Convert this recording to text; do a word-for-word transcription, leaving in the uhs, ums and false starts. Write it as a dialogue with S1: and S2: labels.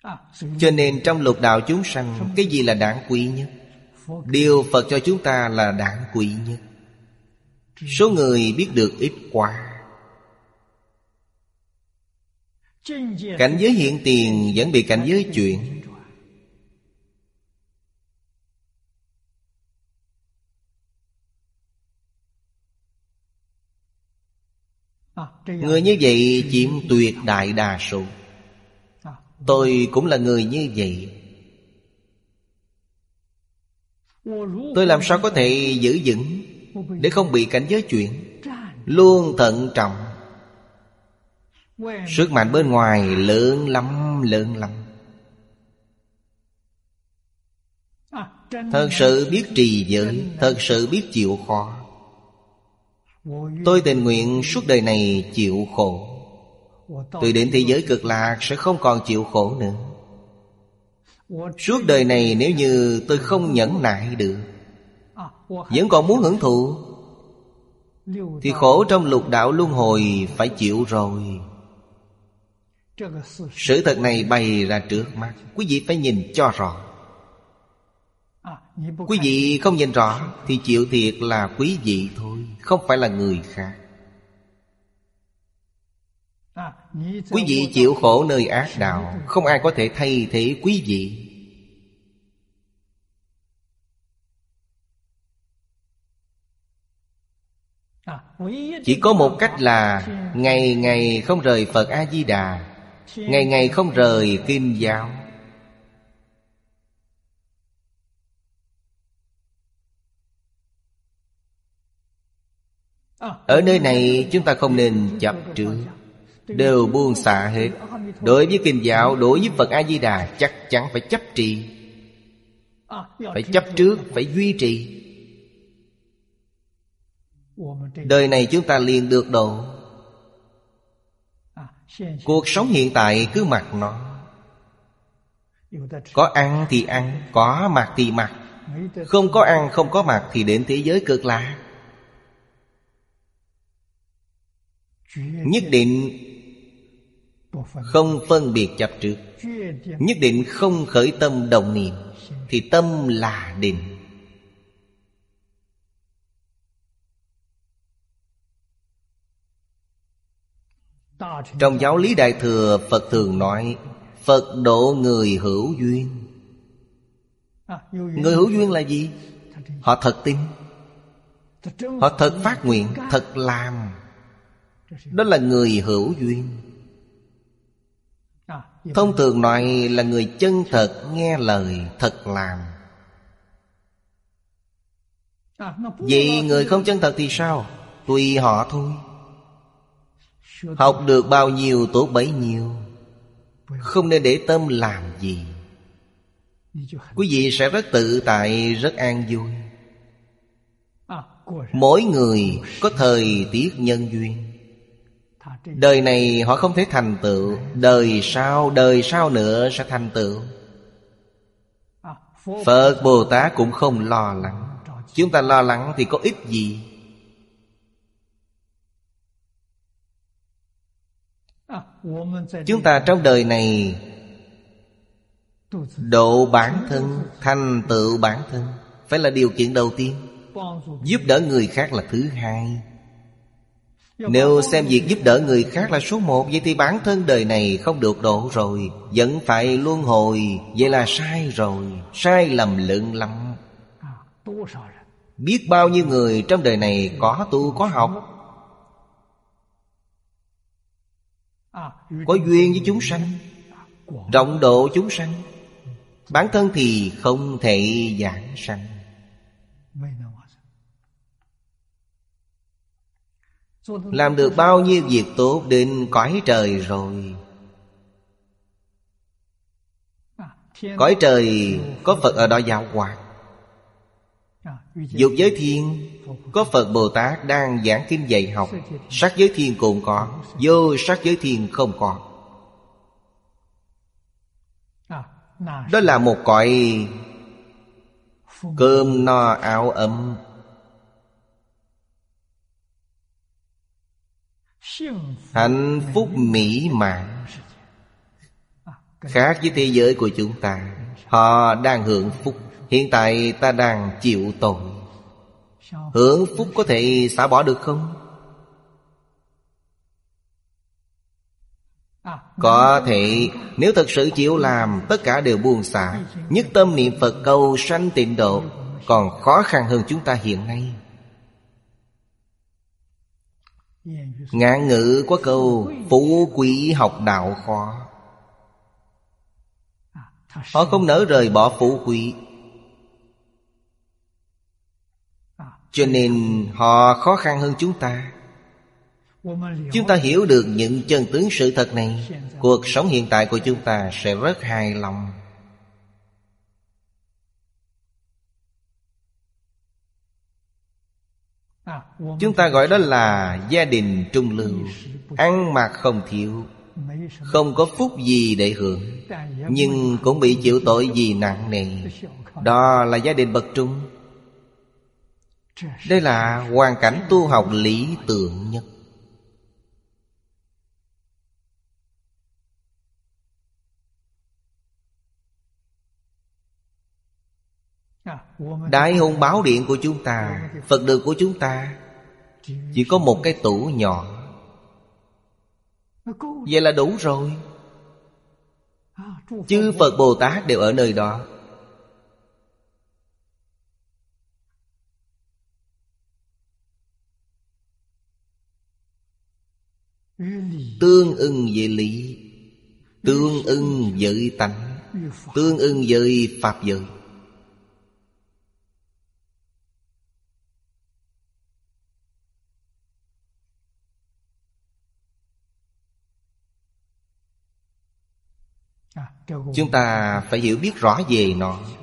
S1: Cho nên trong lục đạo chúng sanh, cái gì là đáng quý nhất? Điều Phật cho chúng ta là đáng quý nhất. Số người biết được ít quá. Cảnh giới hiện tiền vẫn bị cảnh giới chuyển. Người như vậy chiếm tuyệt đại đa số. Tôi cũng là người như vậy. Tôi làm sao có thể giữ vững để không bị cảnh giới chuyển? Luôn thận trọng. Sức mạnh bên ngoài lớn lắm, lớn lắm. Thật sự biết trì giới, thật sự biết chịu khó. Tôi tình nguyện suốt đời này chịu khổ. Tôi đến thế giới cực lạc sẽ không còn chịu khổ nữa. Suốt đời này nếu như tôi không nhẫn nại được, vẫn còn muốn hưởng thụ, thì khổ trong lục đạo luân hồi phải chịu rồi. Sự thật này bày ra trước mắt, quý vị phải nhìn cho rõ. Quý vị không nhìn rõ thì chịu thiệt là quý vị thôi, không phải là người khác. Quý vị chịu khổ nơi ác đạo, không ai có thể thay thế quý vị. Chỉ có một cách là ngày ngày không rời Phật A-di-đà, ngày ngày không rời kinh giáo. Ở nơi này chúng ta không nên chấp trước, đều buông xả hết. Đối với kinh giáo, đối với Phật A-di-đà chắc chắn phải chấp trì, phải chấp trước, phải duy trì. Đời này chúng ta liền được độ. Cuộc sống hiện tại cứ mặc nó. Có ăn thì ăn, có mặc thì mặc. Không có ăn, không có mặc thì đến thế giới cực lạc. Nhất định không phân biệt chấp trước, nhất định không khởi tâm động niệm, thì tâm là định. Trong giáo lý Đại Thừa, Phật thường nói Phật độ người hữu duyên. Người hữu duyên là gì? Họ thật tin, họ thật phát nguyện, thật làm. Đó là người hữu duyên. Thông thường nói là người chân thật, nghe lời, thật làm. Vậy người không chân thật thì sao? Tùy họ thôi. Học được bao nhiêu tốt bấy nhiêu, không nên để tâm làm gì. Quý vị sẽ rất tự tại, rất an vui. Mỗi người có thời tiết nhân duyên. Đời này họ không thể thành tựu, đời sau, đời sau nữa sẽ thành tựu. Phật Bồ Tát cũng không lo lắng. Chúng ta lo lắng thì có ích gì? Chúng ta trong đời này độ bản thân, thành tựu bản thân phải là điều kiện đầu tiên. Giúp đỡ người khác là thứ hai. Nếu xem việc giúp đỡ người khác là số một, vậy thì bản thân đời này không được độ rồi, vẫn phải luân hồi. Vậy là sai rồi, sai lầm lớn lắm. Biết bao nhiêu người trong đời này có tu có học, có duyên với chúng sanh, rộng độ chúng sanh, bản thân thì không thể giảng sanh. Làm được bao nhiêu việc tốt đến cõi trời rồi. Cõi trời có Phật ở đó giáo hóa. Dục giới thiên có Phật Bồ Tát đang giảng kinh dạy học. Sắc giới thiên cũng có, vô sắc giới thiên không có. Đó là một cõi cơm no áo ấm, hạnh phúc mỹ mãn. Khác với thế giới của chúng ta. Họ đang hưởng phúc. Hiện tại ta đang chịu tội. Hưởng phúc có thể xả bỏ được không? Có thể. Nếu thật sự chịu làm, tất cả đều buông xả, nhất tâm niệm Phật cầu sanh tịnh độ, còn khó khăn hơn chúng ta hiện nay. Ngạn ngữ có câu phú quý học đạo khó. Họ không nỡ rời bỏ phú quý, cho nên họ khó khăn hơn chúng ta. Chúng ta hiểu được những chân tướng sự thật này, cuộc sống hiện tại của chúng ta sẽ rất hài lòng. Chúng ta gọi đó là gia đình trung lưu, ăn mặc không thiếu, không có phúc gì để hưởng, nhưng cũng bị chịu tội gì nặng nề. Đó là gia đình bậc trung. Đây là hoàn cảnh tu học lý tưởng nhất. Đại hùng bảo điện của chúng ta, Phật đường của chúng ta chỉ có một cái tủ nhỏ, vậy là đủ rồi. Chư Phật Bồ Tát đều ở nơi đó. Tương ưng với lý, tương ưng với tánh, tương ưng với pháp giới. Chúng ta phải hiểu biết rõ về nó.